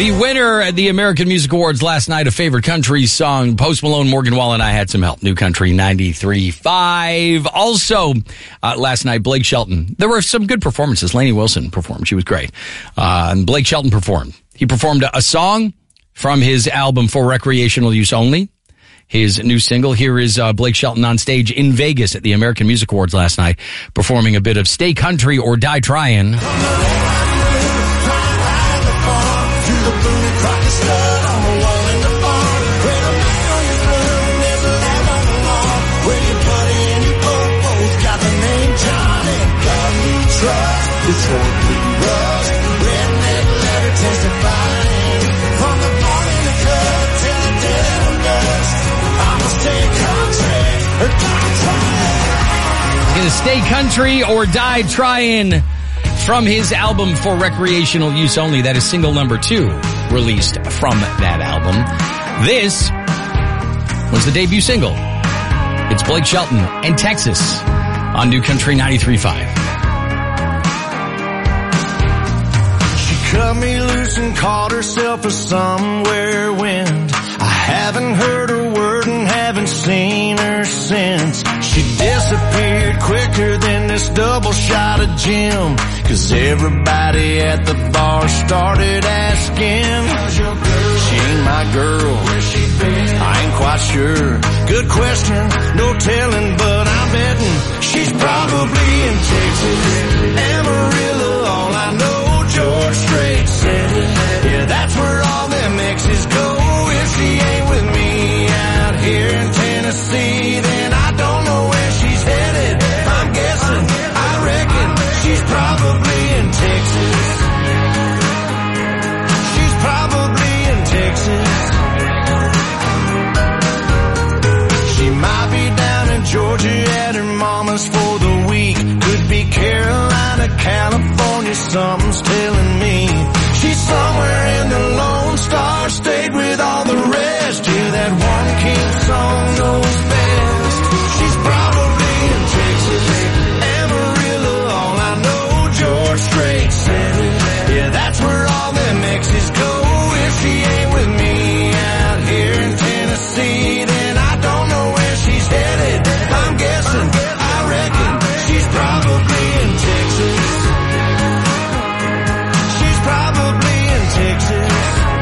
The winner at the American Music Awards last night, a favorite country song, Post Malone, Morgan Wallen, I Had Some Help, New Country 93.5. Also, last night, Blake Shelton. There were some good performances. Lainey Wilson performed. She was great. And Blake Shelton performed. He performed a song from his album For Recreational Use Only, his new single. Here is Blake Shelton on stage in Vegas at the American Music Awards last night, performing a bit of Stay Country or Die Tryin'. It's horribly rust, redneck letter testifying. From the morning to club till the dead of dust. I'ma stay country or die trying. Gonna stay country or die trying from his album For Recreational Use Only. That is single number 2 released from that album. This was the debut single. It's Blake Shelton and Texas on New Country 93.5. Cut me loose and called herself a somewhere wind. I haven't heard a word and haven't seen her since. She disappeared quicker than this double shot of gin. 'Cause everybody at the bar started asking, how's your girl? She ain't my girl. Where's she been? I ain't quite sure. Good question, no telling, but I'm betting she's probably in Texas. Amarillo, all I know. George Strait said it. Yeah, that's where all them exes go. If she ain't with me out here in Tennessee, then I don't know where she's headed. I'm guessing, I reckon she's probably in Texas. She's probably in Texas. She might be down in Georgia at her mama's for the week. Could be Carolina, California, something's telling me. She's somewhere in the Lone Star State with all the rest. Yeah, that one King song knows best. She's probably in Texas. Amarillo, all I know, George Strait said it. Yeah, that's where all them exes go. If she ain't with me out here in Tennessee, then I don't know where she's headed. I'm guessing, I reckon she's probably in Texas. She's probably in Texas.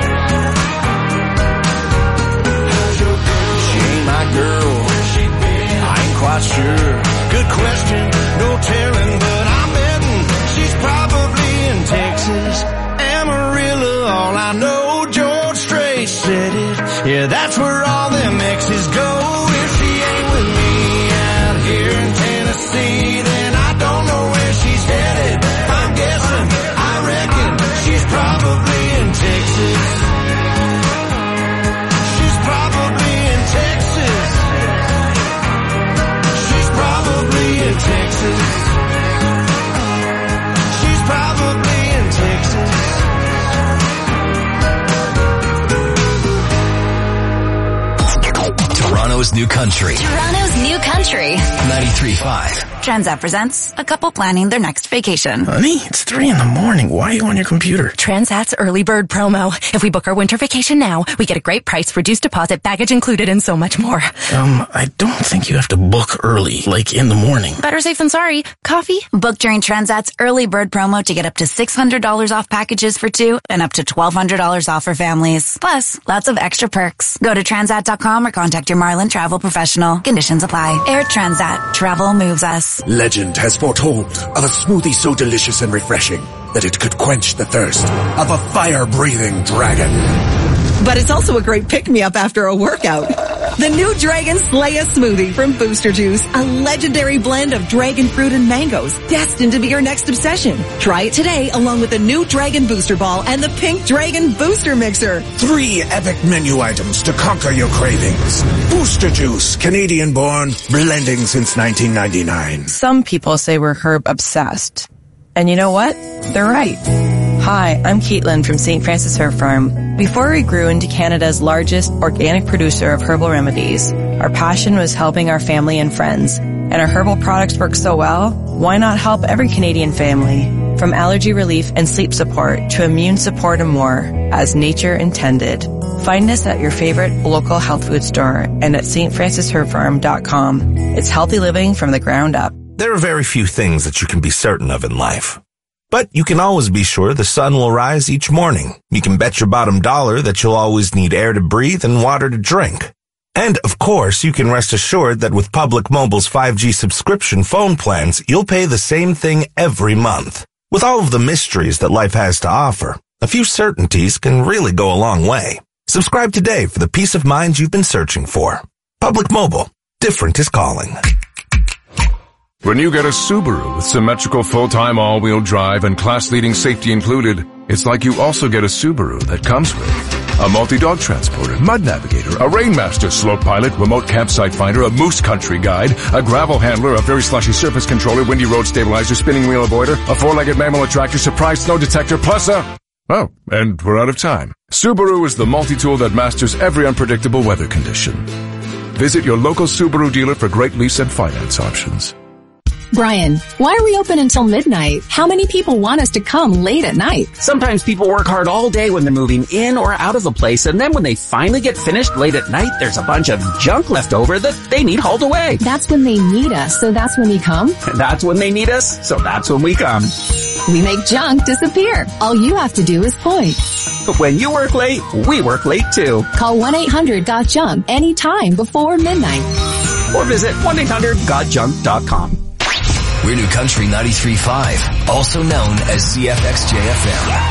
How's your girl? She ain't my girl. Where's she been? I ain't quite sure. Good question, no telling, but I'm betting she's probably in Texas. Amarillo, all I know, George Strait said it. Yeah, that's where all them exes go. If she ain't with me out here in Tennessee, then I don't know where she's headed. I'm guessing, I reckon she's probably in Texas. She's probably in Texas. She's probably in Texas. She's probably in Texas. Toronto's New Country. Toronto's New Country. 93.5. Transat presents a couple planning their next vacation. Honey, it's 3 a.m. Why are you on your computer? Transat's early bird promo. If we book our winter vacation now, we get a great price, reduced deposit, baggage included, and so much more. I don't think you have to book early, like in the morning. Better safe than sorry. Coffee? Book during Transat's early bird promo to get up to $600 off packages for 2 and up to $1,200 off for families. Plus, lots of extra perks. Go to transat.com or contact your Marlin travel professional. Conditions apply. Air Transat. Travel moves us. Legend has foretold of a smoothie so delicious and refreshing that it could quench the thirst of a fire-breathing dragon. But it's also a great pick-me-up after a workout. The new Dragon Slaya smoothie from Booster Juice, a legendary blend of dragon fruit and mangoes, destined to be your next obsession. Try it today along with the new Dragon Booster Ball and the Pink Dragon Booster Mixer. 3 epic menu items to conquer your cravings. Booster Juice, Canadian-born, blending since 1999. Some people say we're herb obsessed. And you know what? They're right. Hi, I'm Caitlin from St. Francis Herb Farm. Before we grew into Canada's largest organic producer of herbal remedies, our passion was helping our family and friends. And our herbal products work so well, why not help every Canadian family? From allergy relief and sleep support to immune support and more, as nature intended. Find us at your favorite local health food store and at stfrancisherfarm.com. It's healthy living from the ground up. There are very few things that you can be certain of in life. But you can always be sure the sun will rise each morning. You can bet your bottom dollar that you'll always need air to breathe and water to drink. And, of course, you can rest assured that with Public Mobile's 5G subscription phone plans, you'll pay the same thing every month. With all of the mysteries that life has to offer, a few certainties can really go a long way. Subscribe today for the peace of mind you've been searching for. Public Mobile. Different is calling. When you get a Subaru with symmetrical full-time all-wheel drive and class-leading safety included, it's like you also get a Subaru that comes with a multi-dog transporter, mud navigator, a Rainmaster slope pilot, remote campsite finder, a moose country guide, a gravel handler, a very slushy surface controller, windy road stabilizer, spinning wheel avoider, a four-legged mammal attractor, surprise snow detector, plus a... Oh, and we're out of time. Subaru is the multi-tool that masters every unpredictable weather condition. Visit your local Subaru dealer for great lease and finance options. Brian, why are we open until midnight? How many people want us to come late at night? Sometimes people work hard all day when they're moving in or out of a place, and then when they finally get finished late at night, there's a bunch of junk left over that they need hauled away. That's when they need us, so that's when we come? That's when they need us, so that's when we come. We make junk disappear. All you have to do is point. But when you work late, we work late too. Call 1-800-GOT-JUNK anytime before midnight. Or visit 1-800-GOTJUNK.com. We're New Country 93.5, also known as CFXJFM,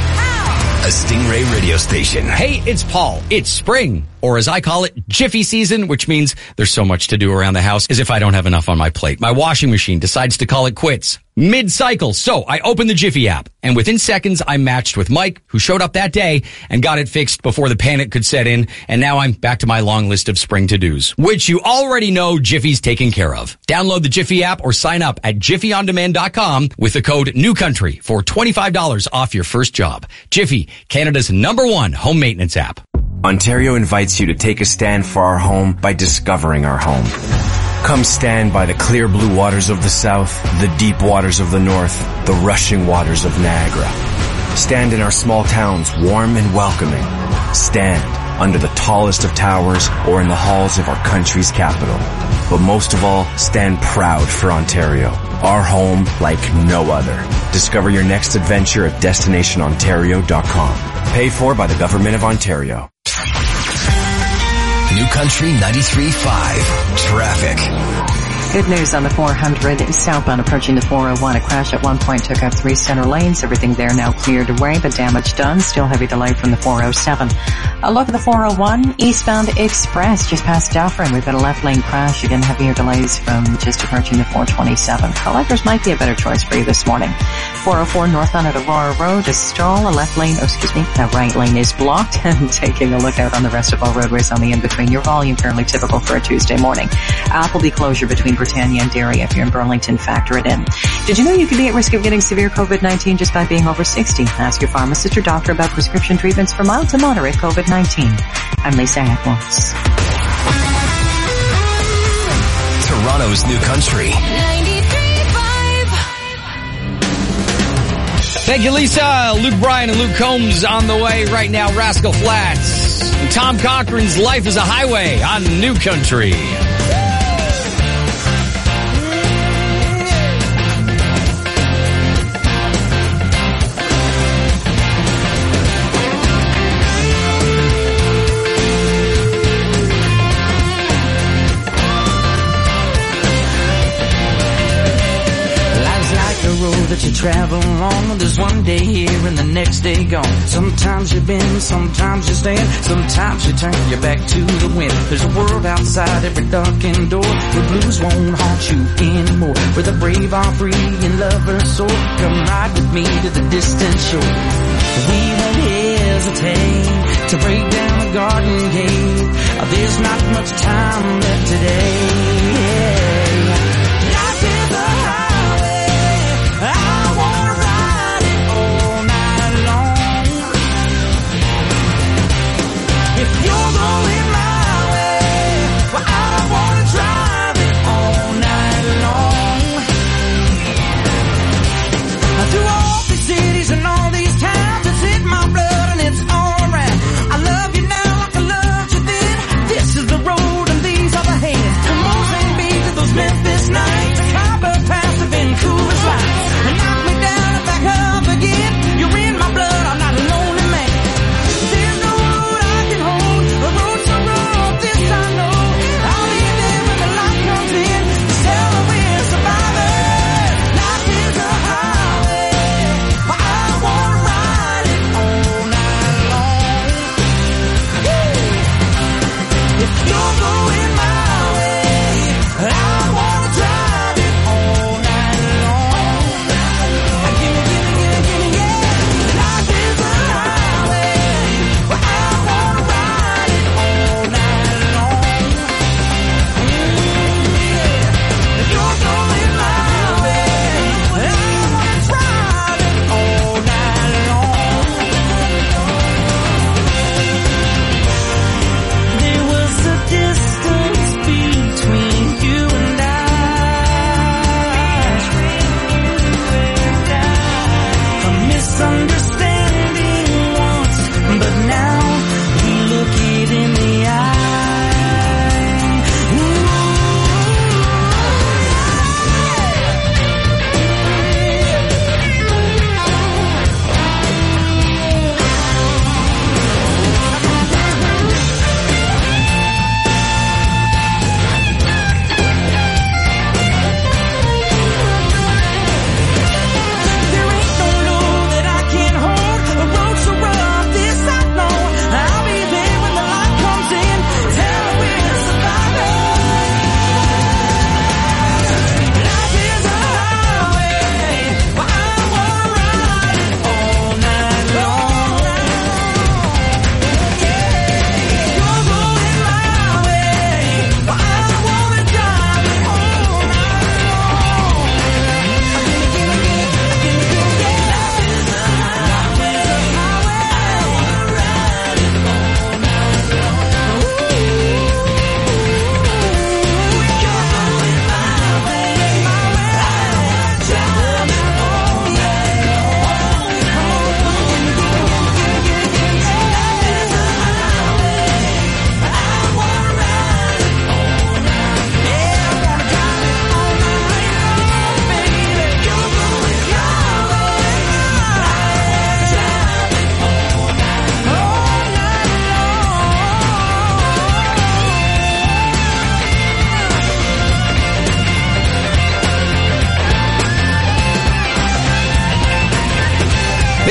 a Stingray radio station. Hey, it's Paul. It's spring, or as I call it, Jiffy season, which means there's so much to do around the house as if I don't have enough on my plate. My washing machine decides to call it quits mid-cycle. So I opened the Jiffy app, and within seconds, I matched with Mike, who showed up that day and got it fixed before the panic could set in. And now I'm back to my long list of spring to-dos, which you already know Jiffy's taken care of. Download the Jiffy app or sign up at jiffyondemand.com with the code NEWCOUNTRY for $25 off your first job. Jiffy, Canada's #1 home maintenance app. Ontario invites you to take a stand for our home by discovering our home. Come stand by the clear blue waters of the south, the deep waters of the north, the rushing waters of Niagara. Stand in our small towns, warm and welcoming. Stand under the tallest of towers or in the halls of our country's capital. But most of all, stand proud for Ontario, our home like no other. Discover your next adventure at destinationontario.com. Paid for by the Government of Ontario. New Country 93.5 Traffic. Good news on the 400 southbound approaching the 401. A crash at one point took out 3 center lanes. Everything there now cleared away, but damage done. Still heavy delay from the 407. A look at the 401 eastbound express just past Dufferin. We've got a left lane crash. Again, heavier delays from just approaching the 427. Collectors might be a better choice for you this morning. 404 northbound at Aurora Road. A stall. A left lane, a right lane is blocked. And taking a look out on the rest of all roadways on the in-between. Your volume currently typical for a Tuesday morning. Appleby closure between Britannia and Derry. If you're in Burlington, factor it in. Did you know you could be at risk of getting severe COVID-19 just by being over 60? Ask your pharmacist or doctor about prescription treatments for mild to moderate COVID-19. I'm Lisa Atkins. Toronto's New Country. 93.5. Thank you, Lisa. Luke Bryan and Luke Combs on the way right now. Rascal Flatts. And Tom Cochran's Life is a Highway on New Country. That you travel along, there's one day here and the next day gone. Sometimes you bend, sometimes you stand, sometimes you turn your back to the wind. There's a world outside every darkened door where blues won't haunt you anymore, where the brave are free and lovers soar. Come ride with me to the distant shore. We won't hesitate to break down the garden gate. There's not much time left today. Life is a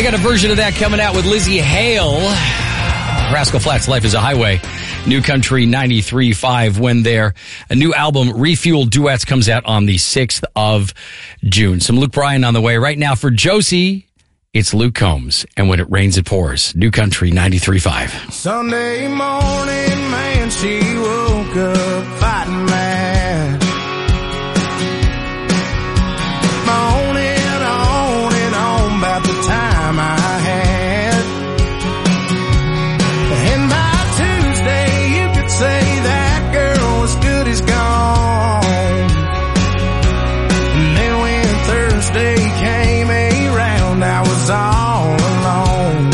got a version of that coming out with Lizzie Hale. Rascal Flatts' Life is a Highway. New Country 93.5 when their new album Refuel Duets comes out on the 6th of June. Some Luke Bryan on the way. Right now for Josie, it's Luke Combs. And When It Rains, It Pours. New Country 93.5. Sunday morning, man, she woke up fighting mad. Moaning on and on about the time I had. And by Tuesday, you could say that girl was good as gone. And then when Thursday came around, I was all alone.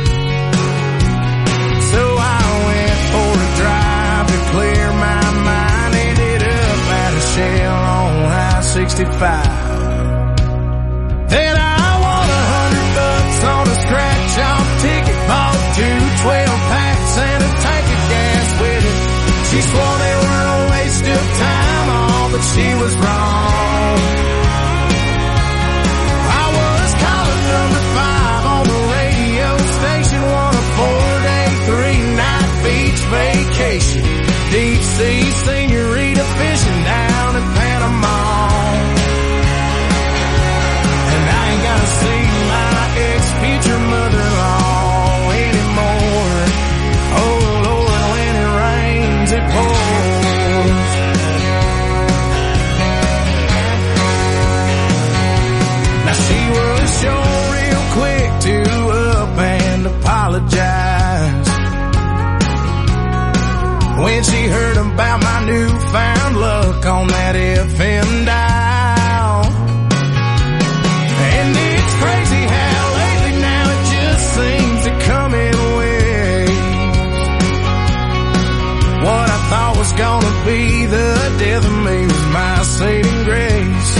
So I went for a drive to clear my mind. Ended up at a Shell on I-65. Then I won $100 on a scratch-off ticket. Bought 2 12-packs and a tank of gas with it. She swore they were a waste of time, all, but she was wrong. I was calling number 5 on the radio station. Won a 4-day, 3-night beach vacation. Deep sea senorita fishing down in Panama. And I ain't gotta see my ex-future mother-in-law anymore. Oh Lord, when it rains, it pours. Now she was sure real quick to up and apologize when she heard about my newfound luck on that FM dial. And it's crazy how lately now it just seems to come in waves. What I thought was gonna be the death of me was my saving grace.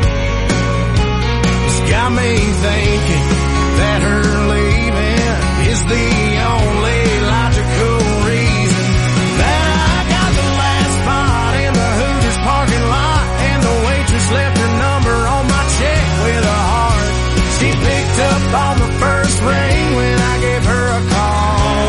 It's got me thinking that her leaving is the only logical reason that I got the last spot in the Hooters parking lot, and the waitress left her number on my check with a heart. She picked up on the first ring when I gave her a call.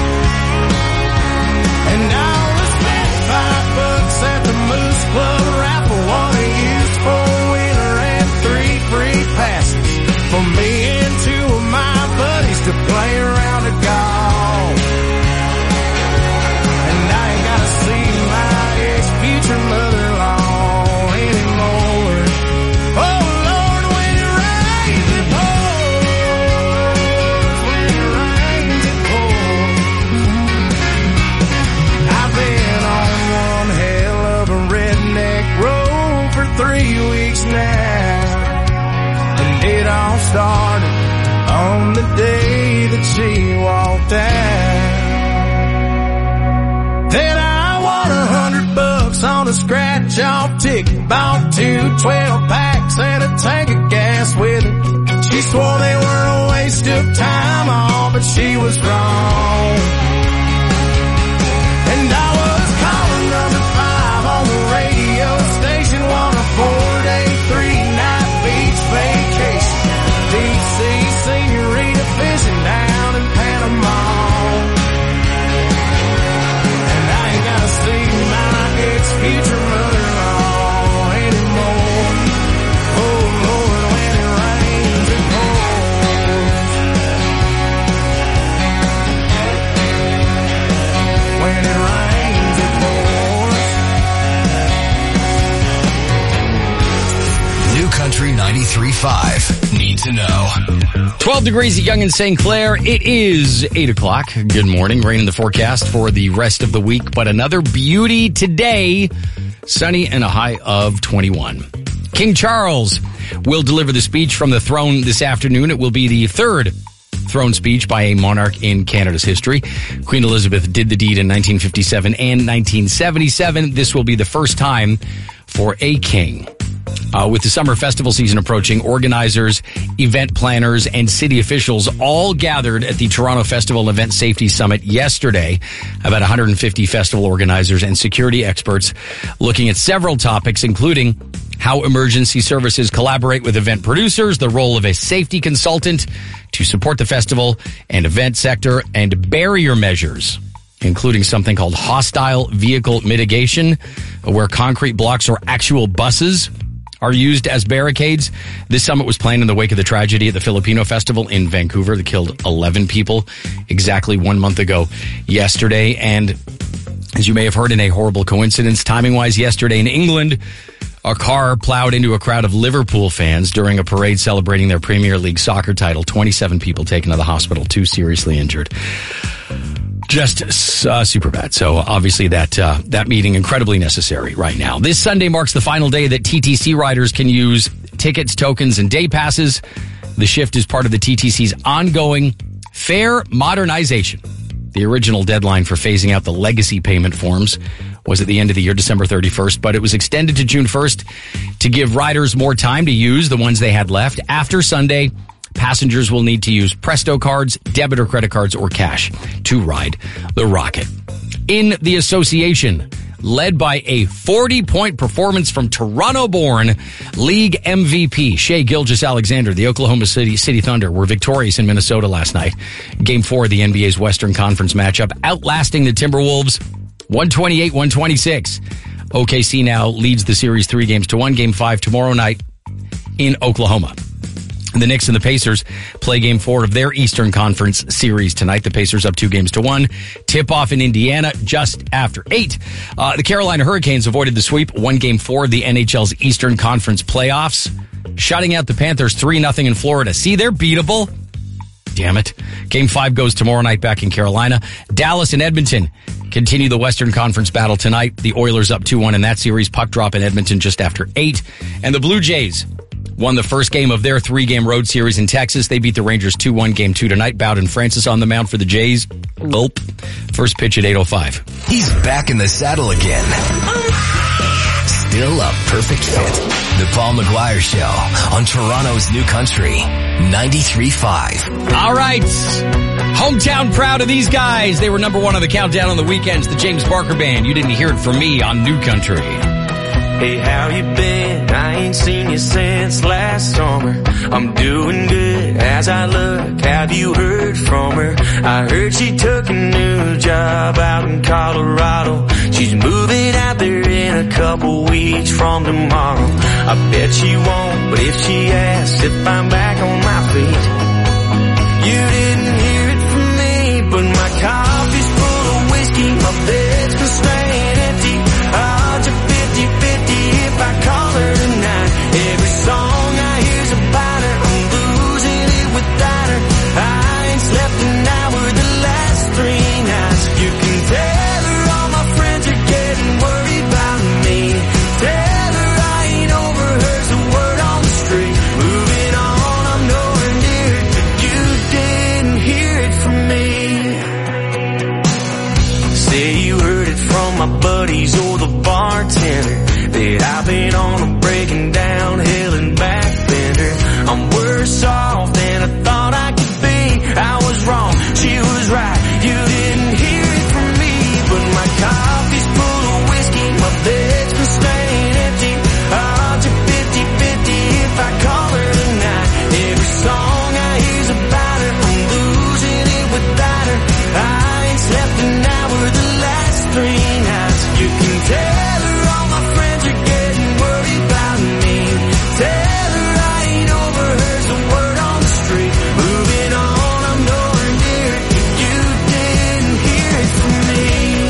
And I only spent $5 at the Moose Club raffle. Won a used 4-wheeler and 3 free passes for me and 2 of my buddies to play around a golf. And I ain't gotta see my ex-future mother-in-law anymore. Oh Lord, when it rains, it pours. When it rains, it pours. I've been on one hell of a redneck road for 3 weeks now. And it all started on the day that she walked out. Then I won $100 on a scratch-off ticket. Bought 2 12-packs and a tank of gas with it. She swore they were a waste of time, all, but she was wrong. And I was calling number 5 on the radio station. Won a 4-day, 3-night beach vacation. Deep sea senorita fishing down in Panama. And I ain't gotta see my ex-future mother-in-law anymore. Oh Lord, when it rains, it pours. When it rains, it pours. New Country 93.5. Need to know. 12 degrees at Yonge and St. Clair. It is 8 o'clock. Good morning. Rain in the forecast for the rest of the week, but another beauty today. Sunny and a high of 21. King Charles will deliver the speech from the throne this afternoon. It will be the 3rd throne speech by a monarch in Canada's history. Queen Elizabeth did the deed in 1957 and 1977. This will be the first time for a king. With the summer festival season approaching, organizers, event planners, and city officials all gathered at the Toronto Festival Event Safety Summit yesterday. About 150 festival organizers and security experts looking at several topics, including how emergency services collaborate with event producers, the role of a safety consultant to support the festival and event sector, and barrier measures, including something called hostile vehicle mitigation, where concrete blocks or actual buses are used as barricades. This summit was planned in the wake of the tragedy at the Filipino Festival in Vancouver that killed 11 people exactly 1 month ago yesterday. And as you may have heard, in a horrible coincidence, timing-wise, yesterday in England, a car plowed into a crowd of Liverpool fans during a parade celebrating their Premier League soccer title. 27 people taken to the hospital, 2 seriously injured. Just super bad. So obviously that meeting incredibly necessary right now. This Sunday marks the final day that TTC riders can use tickets, tokens, and day passes. The shift is part of the TTC's ongoing fare modernization. The original deadline for phasing out the legacy payment forms was at the end of the year, December 31st, but it was extended to June 1st to give riders more time to use the ones they had left. After Sunday, passengers will need to use Presto cards, debit or credit cards, or cash to ride the Rocket. In the association, led by a 40-point performance from Toronto-born league MVP Shai Gilgeous-Alexander, the Oklahoma City Thunder were victorious in Minnesota last night. Game 4 of the NBA's Western Conference matchup, outlasting the Timberwolves 128-126. OKC now leads the series 3-1. Game 5 tomorrow night in Oklahoma. The Knicks and the Pacers play Game 4 of their Eastern Conference series tonight. The Pacers up 2-1. Tip-off in Indiana just after 8. The Carolina Hurricanes avoided the sweep. Won Game 4 of the NHL's Eastern Conference playoffs, shutting out the Panthers 3-0 in Florida. See, they're beatable. Damn it. Game 5 goes tomorrow night back in Carolina. Dallas and Edmonton continue the Western Conference battle tonight. The Oilers up 2-1 in that series. Puck drop in Edmonton just after 8. And the Blue Jays won the first game of their 3-game road series in Texas. They beat the Rangers 2-1. Game 2 tonight. Bowden Francis on the mound for the Jays. Gulp. First pitch at 8:05. He's back in the saddle again. Still a perfect fit. The Paul McGuire Show on Toronto's New Country 93.5. All right. Hometown proud of these guys. They were number 1 on the countdown on the weekends. The James Barker Band. You didn't hear it from me on New Country. Hey, how you been? I ain't seen you since last summer. I'm doing good as I look. Have you heard from her? I heard she took a new job out in Colorado. She's moving out there in a couple weeks from tomorrow. I bet she won't, but if she asks if I'm back on my feet, you didn't hear it from me, but my coffee's full of whiskey. My bed's been staying empty. Odds are 50-50 if I call her tonight. Every song I hear's about her. I'm losing it without her. I ain't slept an hour the last 3 nights. You can tell her all my friends are getting worried about me. Tell her I ain't over her's the word on the street. Moving on, I'm nowhere near it, but you didn't hear it from me. Say you heard it from my buddies or the bartender that I've been on a breaking down hill and back bender. I'm worse off than I thought I could be. I was wrong, she was right. You didn't hear it from me, but my coffee's full of whiskey. My bed's been staying empty. Odds are 50-50 if I call her tonight. Every song I hear's about her. I'm losing it without her. I ain't slept an hour the last 3 nights. You can tell her all my friends are getting worried about me. Tell her I ain't over her's the word on the street. Moving on, I'm nowhere near it, but you didn't hear it from me.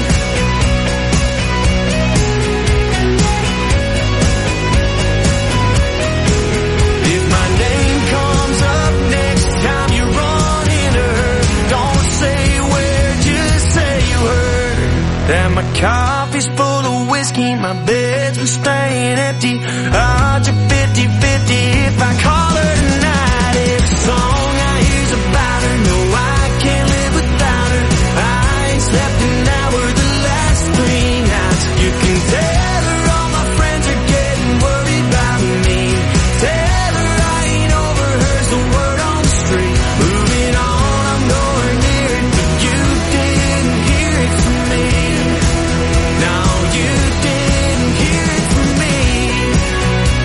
If my name comes up next time you run into her, don't say where, just say you heard her. That my coffee's full of whiskey, my bed's been staying empty. Odds are 50-50 if I call her tonight. Every song I hear's about her. No, I can't live without her. I ain't slept an hour the last 3 nights. You can tell her all my friends are getting worried about me. Tell her I ain't over her's the word on the street. Moving on, I'm nowhere near it, but you didn't hear it from me. No, you didn't hear it from me.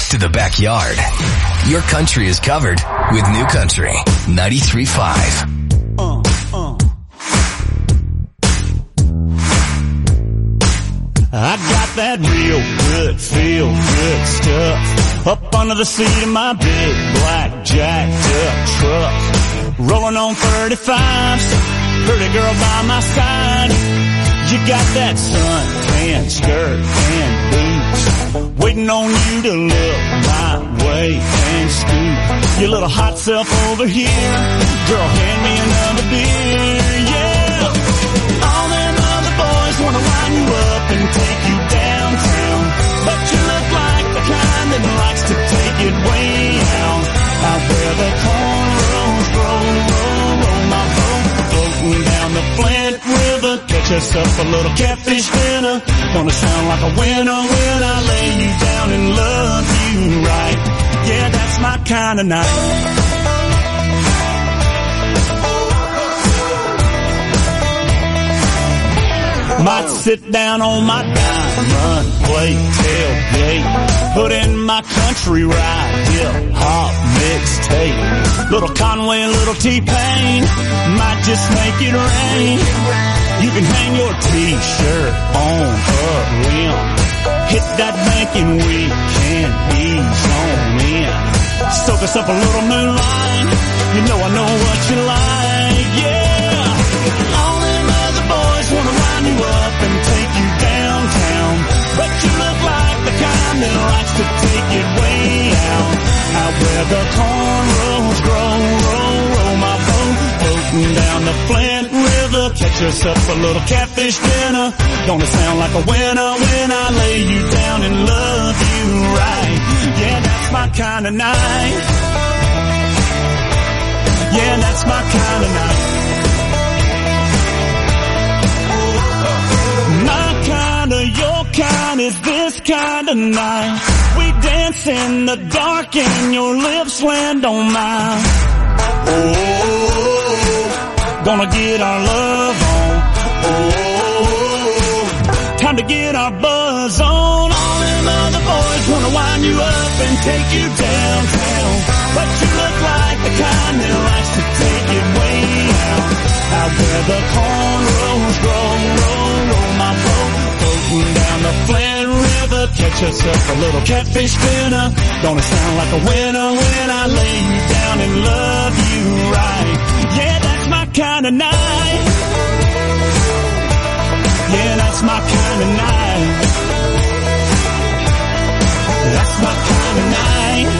to the backyard. Your country is covered with New Country 93.5. I got that real good, feel good stuff up under the seat of my big black jacked up truck. Rolling on 35s, pretty girl by my side. You got that suntan skirt and boots, waiting on you to look my way and scoot your little hot self over here. Girl, hand me another beer, yeah. All them other boys wanna line you up and take you downtown, but you look like the kind that likes to take it way out where the cornrows roll my boat, floating down the Flint River. Catch us up a little catfish dinner. Gonna sound like a winner when I lay you down and love you right. Yeah, that's my kind of night. Might sit down on my diamond plate tailgate, put in my country ride, hip-hop mixtape. Little Conway, little T-Pain, might just make it rain. You can hang your T-shirt on a limb, hit that bank and we can ease on in. Soak us up a little moonlight, you know I know what you like, yeah. All them other boys wanna line you up and take you downtown, but you look like the kind that likes to take it way out where the cornrows roll my boat, floating down the Flint River. Catch us up a little catfish dinner. Gonna sound like a winner when I lay you down and love you right. Yeah, that's my kind of night. Yeah, that's my kind of night. My kind of, your kind is this kind of night. We dance in the dark and your lips land on mine. Oh, gonna get our love on. Oh, time to get our buzz on. All them other boys wanna wind you up and take you downtown, but you look like the kind that likes to take it way out where the cornrows roll my boat, floating down the Flint River. Catch us up a little catfish dinner. Gonna sound like a winner when I lay you down and love you right. Yeah, that's my kind of night. Yeah, that's my kind of night. That's my kind of night.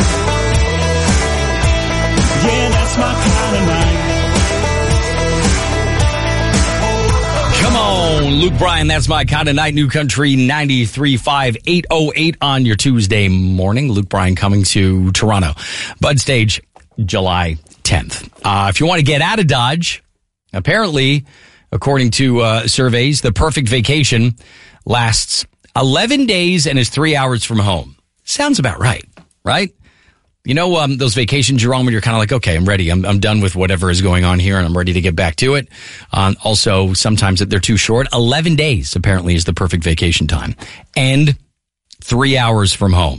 Yeah, that's my kind of night. Come on, Luke Bryan, that's my kind of night. New Country 93.5, 8:08 on your Tuesday morning. Luke Bryan coming to Toronto. Bud Stage, July 10th. If you want to get out of Dodge, apparently, according to surveys, the perfect vacation lasts 11 days and is 3 hours from home. Sounds about right, right? You know, those vacations you're on when you're kind of like, okay, I'm ready. I'm done with whatever is going on here and I'm ready to get back to it. Also, sometimes they're too short. 11 days apparently is the perfect vacation time and 3 hours from home.